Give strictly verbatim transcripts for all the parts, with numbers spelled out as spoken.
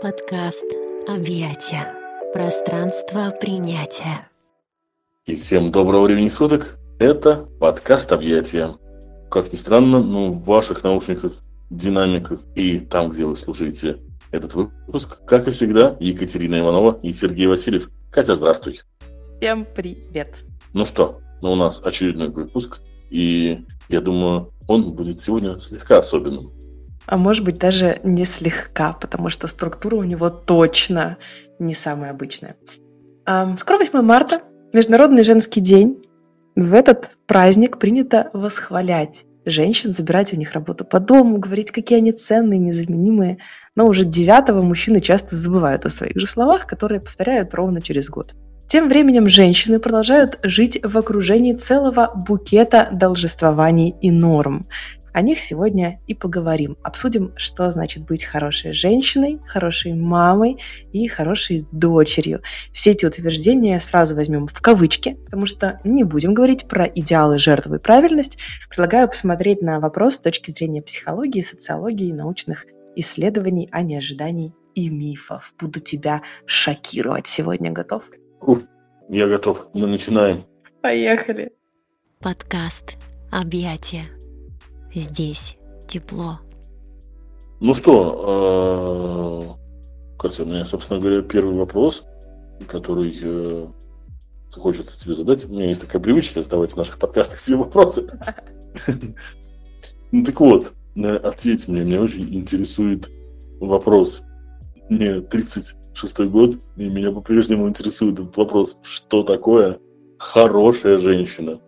Подкаст «Объятия». Пространство принятия. И всем доброго времени суток. Это подкаст «Объятия». Как ни странно, но в ваших наушниках, динамиках и там, где вы слушаете этот выпуск, как и всегда, Екатерина Иванова и Сергей Васильев. Катя, здравствуй. Всем привет. Ну что, ну у нас очередной выпуск, и я думаю, он будет сегодня слегка особенным. А может быть, даже не слегка, потому что структура у него точно не самая обычная. А, скоро восьмое марта, Международный женский день. В этот праздник принято восхвалять женщин, забирать у них работу по дому, говорить, какие они ценные, незаменимые. Но уже девятого мужчины часто забывают о своих же словах, которые повторяют ровно через год. Тем временем женщины продолжают жить в окружении целого букета должествований и норм. О них сегодня и поговорим. Обсудим, что значит быть хорошей женщиной, хорошей мамой и хорошей дочерью. Все эти утверждения сразу возьмем в кавычки, потому что не будем говорить про идеалы, жертву и правильность. Предлагаю посмотреть на вопрос с точки зрения психологии, социологии, научных исследований, а не ожиданий и мифов. Буду тебя шокировать сегодня. Готов? Уф, я готов. Мы начинаем. Поехали. Подкаст «Объятия». Здесь тепло. Ну что, Катя, у меня, собственно говоря, первый вопрос, который э, хочется тебе задать. У меня есть такая привычка задавать в наших подкастах тебе вопросы. Ну так вот, ответь мне, меня очень интересует вопрос. Мне тридцать шестой год, и меня по-прежнему интересует этот вопрос. Что такое хорошая женщина?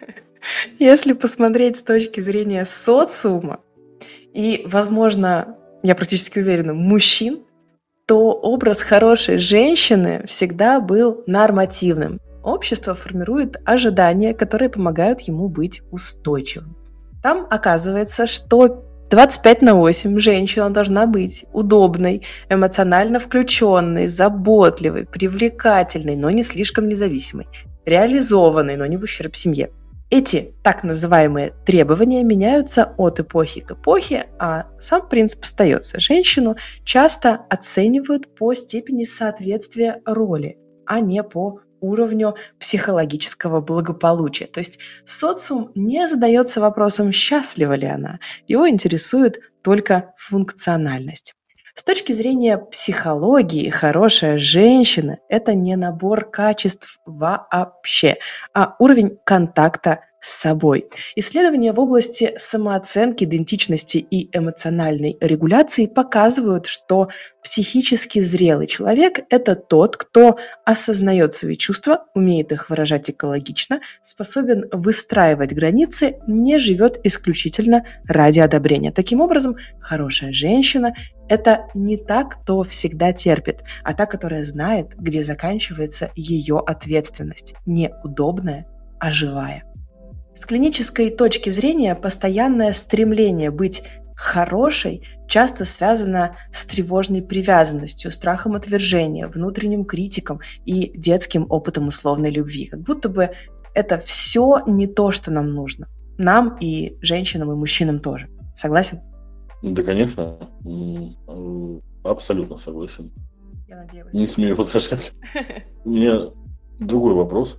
Если посмотреть с точки зрения социума и, возможно, я практически уверена, мужчин, то образ хорошей женщины всегда был нормативным. Общество формирует ожидания, которые помогают ему быть устойчивым. Там оказывается, что двадцать пять на восемь женщина должна быть удобной, эмоционально включенной, заботливой, привлекательной, но не слишком независимой, реализованной, но не в ущерб семье. Эти так называемые требования меняются от эпохи к эпохе, а сам принцип остается. Женщину часто оценивают по степени соответствия роли, а не по уровню психологического благополучия. То есть социум не задается вопросом, счастлива ли она. Его интересует только функциональность. С точки зрения психологии, хорошая женщина – это не набор качеств вообще, а уровень контакта с собой. Исследования в области самооценки, идентичности и эмоциональной регуляции показывают, что психически зрелый человек – это тот, кто осознает свои чувства, умеет их выражать экологично, способен выстраивать границы, не живет исключительно ради одобрения. Таким образом, хорошая женщина – это не та, кто всегда терпит, а та, которая знает, где заканчивается ее ответственность. Не удобная, а живая. С клинической точки зрения постоянное стремление быть хорошей часто связано с тревожной привязанностью, страхом отвержения, внутренним критиком и детским опытом условной любви. Как будто бы это все не то, что нам нужно. Нам и женщинам, и мужчинам тоже. Согласен? Да, конечно. Абсолютно согласен. Я надеюсь. Не смею возражать. У меня другой вопрос.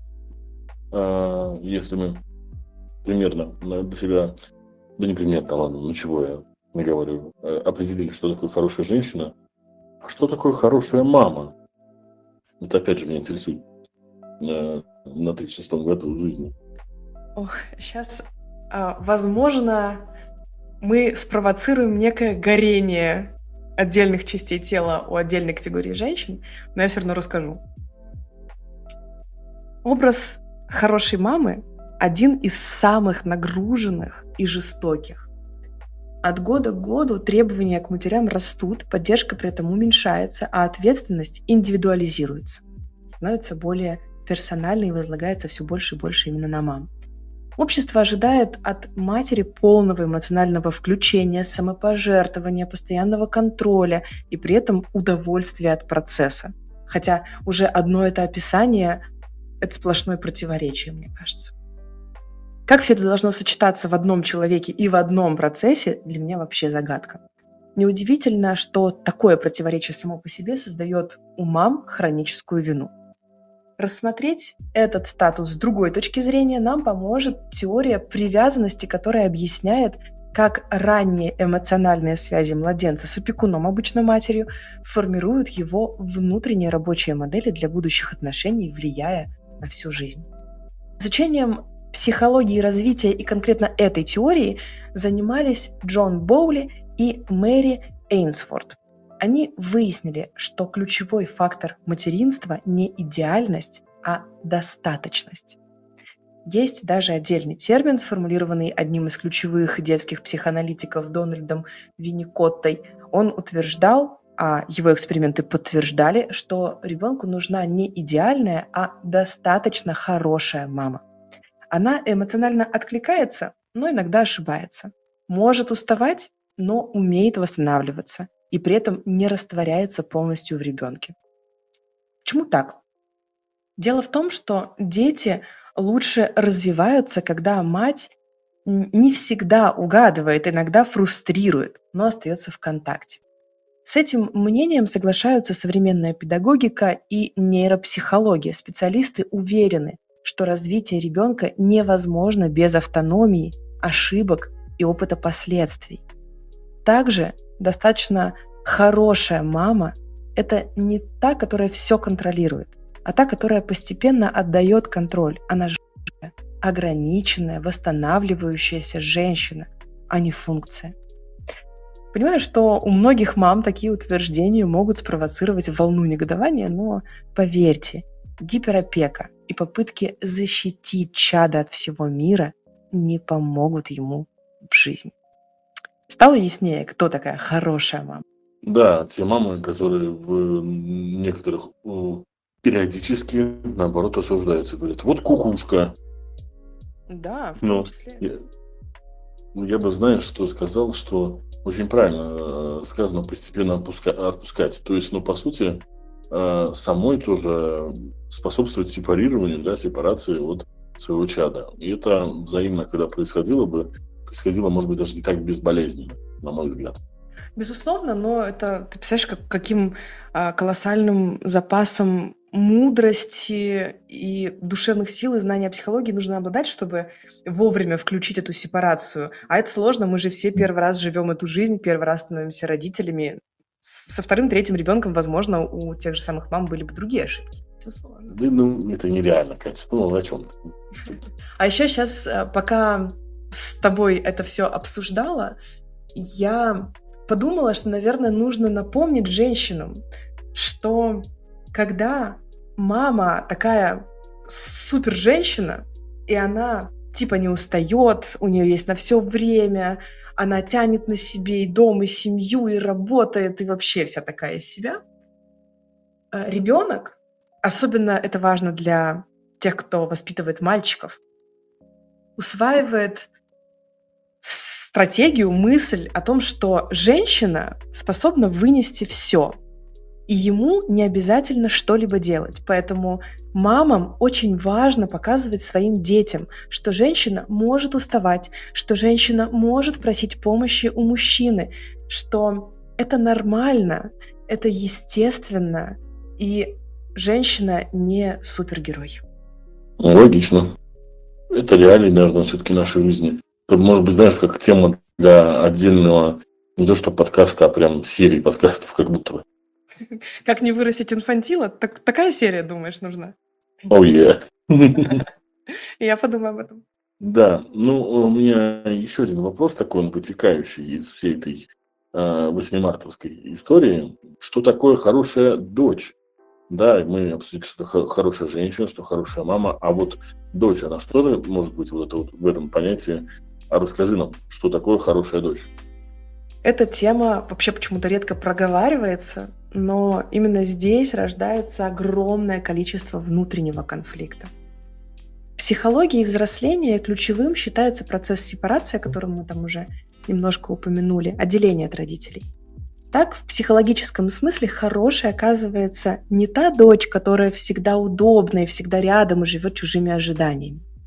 Если мы примерно для себя, да не примерно, ладно, ну чего я не говорю, определили, что такое хорошая женщина, а что такое хорошая мама? Это опять же меня интересует на, на тридцать шестом году жизни. Ох, сейчас, возможно, мы спровоцируем некое горение отдельных частей тела у отдельной категории женщин, но я все равно расскажу. Образ хорошей мамы один из самых нагруженных и жестоких. От года к году требования к матерям растут, поддержка при этом уменьшается, а ответственность индивидуализируется, становится более персональной и возлагается все больше и больше именно на мам. Общество ожидает от матери полного эмоционального включения, самопожертвования, постоянного контроля и при этом удовольствия от процесса. Хотя уже одно это описание – это сплошное противоречие, мне кажется. Как все это должно сочетаться в одном человеке и в одном процессе, для меня вообще загадка. Неудивительно, что такое противоречие само по себе создает у мам хроническую вину. Рассмотреть этот статус с другой точки зрения нам поможет теория привязанности, которая объясняет, как ранние эмоциональные связи младенца с опекуном, обычно матерью, формируют его внутренние рабочие модели для будущих отношений, влияя на всю жизнь. Изучением психологии развития и конкретно этой теории занимались Джон Боули и Мэри Эйнсворт. Они выяснили, что ключевой фактор материнства не идеальность, а достаточность. Есть даже отдельный термин, сформулированный одним из ключевых детских психоаналитиков Дональдом Винникоттой. Он утверждал, а его эксперименты подтверждали, что ребенку нужна не идеальная, а достаточно хорошая мама. Она эмоционально откликается, но иногда ошибается. Может уставать, но умеет восстанавливаться и при этом не растворяется полностью в ребенке. Почему так? Дело в том, что дети лучше развиваются, когда мать не всегда угадывает, иногда фрустрирует, но остается в контакте. С этим мнением соглашаются современная педагогика и нейропсихология. Специалисты уверены, что развитие ребенка невозможно без автономии, ошибок и опыта последствий. Также достаточно хорошая мама – это не та, которая все контролирует, а та, которая постепенно отдает контроль. Она же ограниченная, восстанавливающаяся женщина, а не функция. Понимаю, что у многих мам такие утверждения могут спровоцировать волну негодования, но поверьте, гиперопека и попытки защитить чадо от всего мира не помогут ему в жизни. Стало яснее, кто такая хорошая мама? Да, те мамы, которые в некоторых периодически, наоборот, осуждаются. Говорят, вот кукушка. Да, в том Но числе. я, я бы, знаешь, что сказал, что очень правильно сказано постепенно отпуска- отпускать. То есть, ну, по сути, самой тоже способствовать сепарированию, да, сепарации от своего чада. И это взаимно, когда происходило бы, происходило, может быть, даже не так безболезненно, на мой взгляд. Безусловно, но это, ты представляешь, как, каким а, колоссальным запасом мудрости и душевных сил и знания психологии нужно обладать, чтобы вовремя включить эту сепарацию. А это сложно, мы же все первый раз живем эту жизнь, первый раз становимся родителями. Со вторым, третьим ребенком, возможно, у тех же самых мам были бы другие ошибки. Все сложно. Да, ну, это нереально, Катя. Ну, о чем ты? А еще сейчас, пока с тобой это все обсуждала, я подумала, что, наверное, нужно напомнить женщинам, что когда мама такая супер женщина, и она типа не устает, у нее есть на все время, она тянет на себе и дом, и семью, и работает, и вообще вся такая из себя. Ребенок, особенно это важно для тех, кто воспитывает мальчиков, усваивает стратегию, мысль о том, что женщина способна вынести все, и ему не обязательно что-либо делать. Поэтому мамам очень важно показывать своим детям, что женщина может уставать, что женщина может просить помощи у мужчины, что это нормально, это естественно, и женщина не супергерой. Логично. Это реалии, наверное, все-таки нашей жизни. Это, может быть, знаешь, как тема для отдельного, не то что подкаста, а прям серии подкастов, как будто бы. Как не вырастить инфантила? Так, такая серия, думаешь, нужна? Оу, oh, yeah. Я подумаю об этом. Да, ну, у меня еще один вопрос такой, он вытекающий из всей этой э, восьмимартовской истории. Что такое хорошая дочь? Да, мы обсудили, что хорошая женщина, что хорошая мама, а вот дочь, она что же может быть вот это вот в этом понятии? А расскажи нам, что такое хорошая дочь? Эта тема вообще почему-то редко проговаривается, но именно здесь рождается огромное количество внутреннего конфликта. В психологии взросления ключевым считается процесс сепарации, о котором мы там уже немножко упомянули, отделение от родителей. Так, в психологическом смысле хорошей оказывается не та дочь, которая всегда удобна и всегда рядом и живет чужими ожиданиями.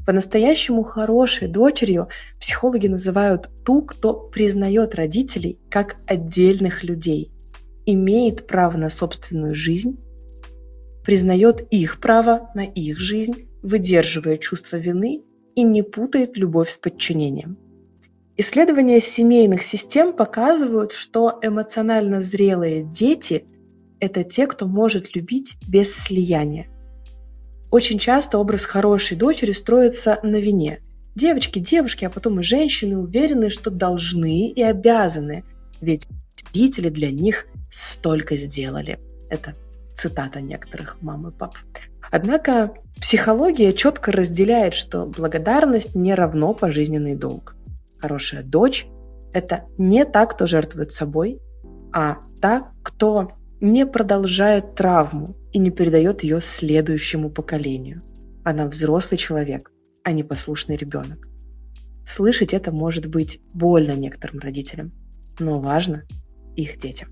По-настоящему хорошей дочерью психологи называют ту, кто признает родителей как отдельных людей, имеет право на собственную жизнь, признает их право на их жизнь, выдерживая чувство вины и не путает любовь с подчинением. Исследования семейных систем показывают, что эмоционально зрелые дети – это те, кто может любить без слияния. Очень часто образ хорошей дочери строится на вине. Девочки, девушки, а потом и женщины уверены, что должны и обязаны, ведь родители для них столько сделали. Это цитата некоторых мам и пап. Однако психология четко разделяет, что благодарность не равно пожизненный долг. Хорошая дочь – это не та, кто жертвует собой, а та, кто не продолжает травму и не передает ее следующему поколению. Она взрослый человек, а не послушный ребенок. Слышать это может быть больно некоторым родителям, но важно их детям.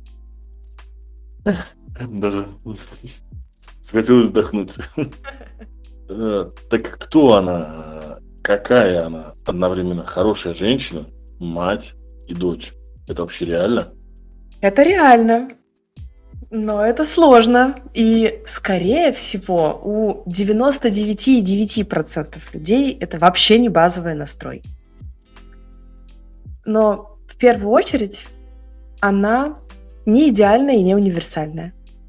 Даже захотелось вздохнуть. Так кто она? Какая она одновременно хорошая женщина, мать и дочь? Это вообще реально? Это реально. Но это сложно. И, скорее всего, у девяносто девять целых девять десятых процента людей это вообще не базовый настрой. Но в первую очередь она не идеальная и не универсальная.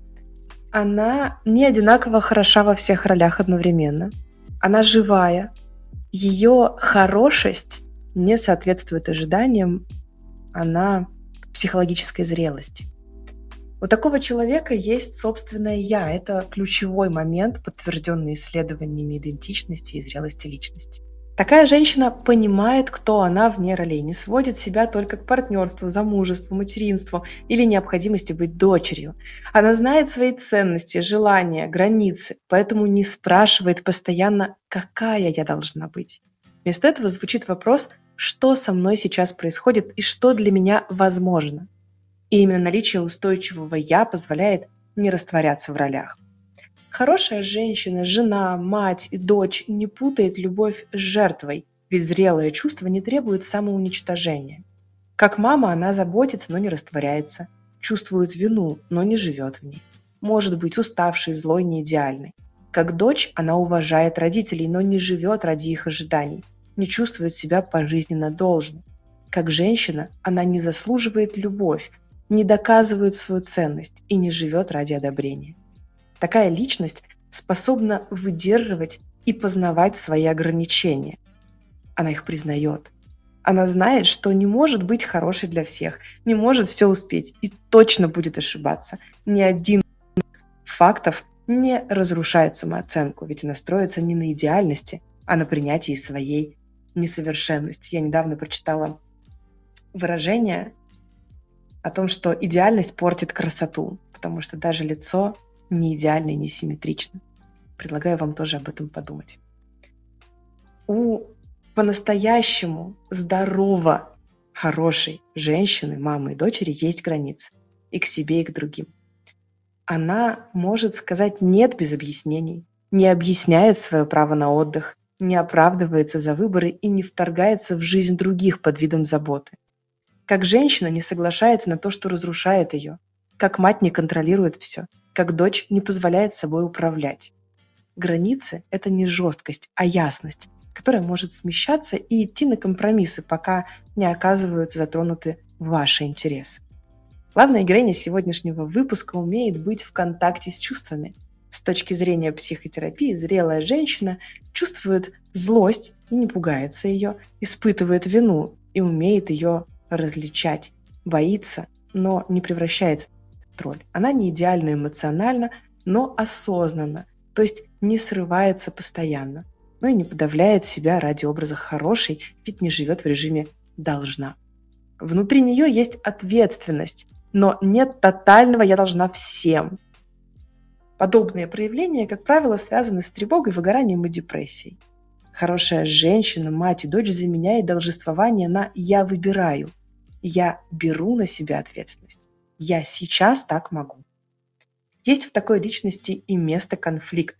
Она не одинаково хороша во всех ролях одновременно. Она живая. Ее хорошесть не соответствует ожиданиям. Она в психологической зрелости. У такого человека есть собственное «я». Это ключевой момент, подтвержденный исследованиями идентичности и зрелости личности. Такая женщина понимает, кто она вне ролей, не сводит себя только к партнерству, замужеству, материнству или необходимости быть дочерью. Она знает свои ценности, желания, границы, поэтому не спрашивает постоянно, какая я должна быть. Вместо этого звучит вопрос, что со мной сейчас происходит и что для меня возможно. И именно наличие устойчивого «я» позволяет не растворяться в ролях. Хорошая женщина, жена, мать и дочь не путает любовь с жертвой, ведь зрелое чувство не требует самоуничтожения. Как мама она заботится, но не растворяется, чувствует вину, но не живет в ней. Может быть уставшей, злой, неидеальной. Как дочь она уважает родителей, но не живет ради их ожиданий, не чувствует себя пожизненно должной. Как женщина она не заслуживает любовь, не доказывает свою ценность и не живет ради одобрения. Такая личность способна выдерживать и познавать свои ограничения. Она их признает. Она знает, что не может быть хорошей для всех, не может все успеть и точно будет ошибаться. Ни один из фактов не разрушает самооценку, ведь она строится не на идеальности, а на принятии своей несовершенности. Я недавно прочитала выражение о том, что идеальность портит красоту, потому что даже лицо не идеально и не симметрично. Предлагаю вам тоже об этом подумать. У по-настоящему здорово хорошей женщины, мамы и дочери есть границы и к себе, и к другим. Она может сказать «нет» без объяснений, не объясняет свое право на отдых, не оправдывается за выборы и не вторгается в жизнь других под видом заботы. Как женщина не соглашается на то, что разрушает ее, как мать не контролирует все, как дочь не позволяет собой управлять. Границы – это не жесткость, а ясность, которая может смещаться и идти на компромиссы, пока не оказываются затронуты ваши интересы. Главная героиня сегодняшнего выпуска умеет быть в контакте с чувствами. С точки зрения психотерапии, зрелая женщина чувствует злость и не пугается ее, испытывает вину и умеет ее различать, боится, но не превращается в роль. Она не идеально эмоциональна, но осознанно, то есть не срывается постоянно, но и не подавляет себя ради образа хорошей, ведь не живет в режиме «должна». Внутри нее есть ответственность, но нет тотального «я должна всем». Подобные проявления, как правило, связаны с тревогой, выгоранием и депрессией. Хорошая женщина, мать и дочь заменяет должествование на «я выбираю», «я беру на себя ответственность», «я сейчас так могу». Есть в такой личности и место конфликту.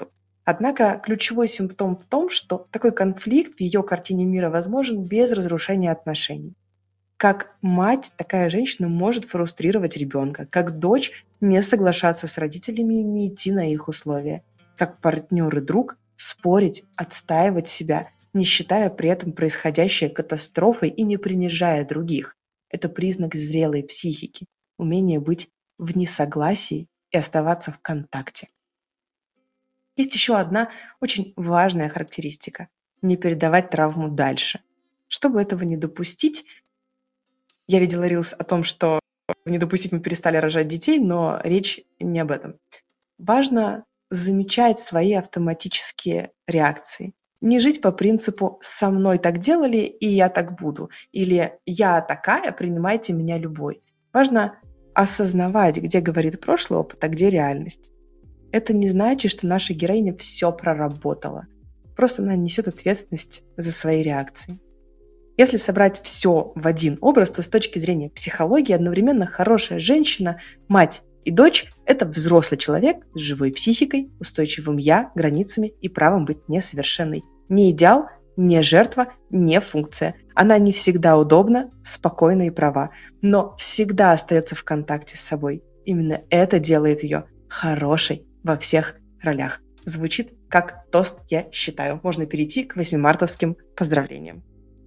Однако ключевой симптом в том, что такой конфликт в ее картине мира возможен без разрушения отношений. Как мать, такая женщина может фрустрировать ребенка, как дочь не соглашаться с родителями и не идти на их условия, как партнер и друг спорить, отстаивать себя, не считая при этом происходящее катастрофой и не принижая других. Это признак зрелой психики, умение быть в несогласии и оставаться в контакте. Есть еще одна очень важная характеристика – не передавать травму дальше. Чтобы этого не допустить, я видела рилс о том, что не допустить мы перестали рожать детей, но речь не об этом. Важно замечать свои автоматические реакции. Не жить по принципу «со мной так делали, и я так буду» или «я такая, принимайте меня любой». Важно осознавать, где говорит прошлый опыт, а где реальность. Это не значит, что наша героиня все проработала. Просто она несет ответственность за свои реакции. Если собрать все в один образ, то с точки зрения психологии одновременно хорошая женщина, мать и дочь – это взрослый человек с живой психикой, устойчивым «я», границами и правом быть несовершенной. Не идеал, не жертва, не функция. Она не всегда удобна, спокойна и права, но всегда остается в контакте с собой. Именно это делает ее хорошей во всех ролях. Звучит как тост, я считаю. Можно перейти к восьмимартовским поздравлениям.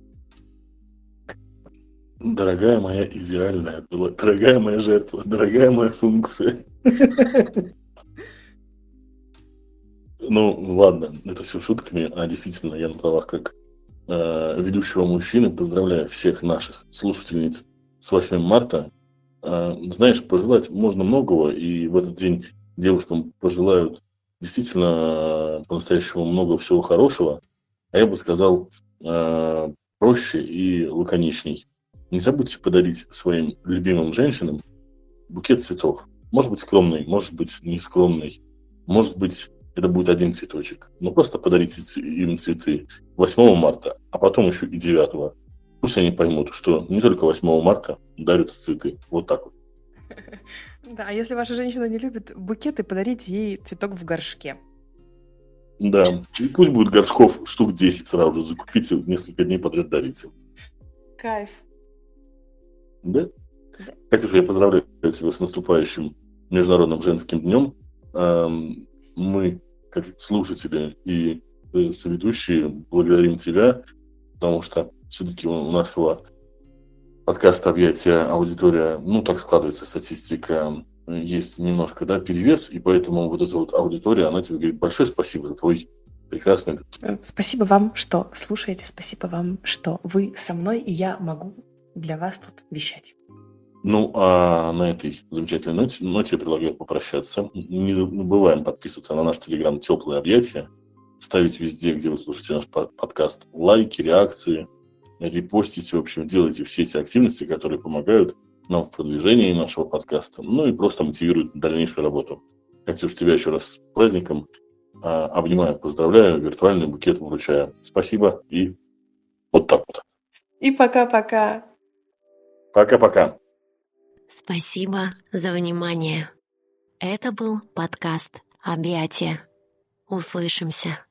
Дорогая моя идеальная была, дорогая моя жертва, дорогая моя функция. Ну, ладно, это все шутками, а действительно я на правах как э, ведущего мужчины поздравляю всех наших слушательниц с восьмым марта. Э, знаешь, пожелать можно многого, и в этот день девушкам пожелают действительно э, по-настоящему много всего хорошего, а я бы сказал э, проще и лаконичней. Не забудьте подарить своим любимым женщинам букет цветов. Может быть, скромный, может быть, не скромный. Может быть, это будет один цветочек. Но просто подарите им цветы восьмого марта, а потом еще и девятого. Пусть они поймут, что не только восьмого марта дарятся цветы. Вот так вот. Да, а если ваша женщина не любит букеты, подарите ей цветок в горшке. Да, и пусть будет горшков штук десять сразу же закупите, несколько дней подряд дарите. Кайф. Да? Да. Катюша, я поздравляю тебя с наступающим Международным женским днем. Мы, как слушатели и соведущие, благодарим тебя, потому что все-таки у нашего подкаста «Объятия» аудитория, ну, так складывается статистика, есть немножко, да, перевес, и поэтому вот эта вот аудитория, она тебе говорит большое спасибо за твой прекрасный... Спасибо вам, что слушаете, спасибо вам, что вы со мной, и я могу для вас тут вещать. Ну, а на этой замечательной ноте, ноте я предлагаю попрощаться. Не забываем подписываться на наш телеграм «Теплые объятия», ставить везде, где вы слушаете наш подкаст, лайки, реакции, репостите, в общем, делайте все эти активности, которые помогают нам в продвижении нашего подкаста, ну и просто мотивируют дальнейшую работу. Катюш, тебя еще раз с праздником. Обнимаю, поздравляю, виртуальный букет вручаю. Спасибо и вот так вот. И пока-пока. Пока-пока. Спасибо за внимание. Это был подкаст «Объятия». Услышимся.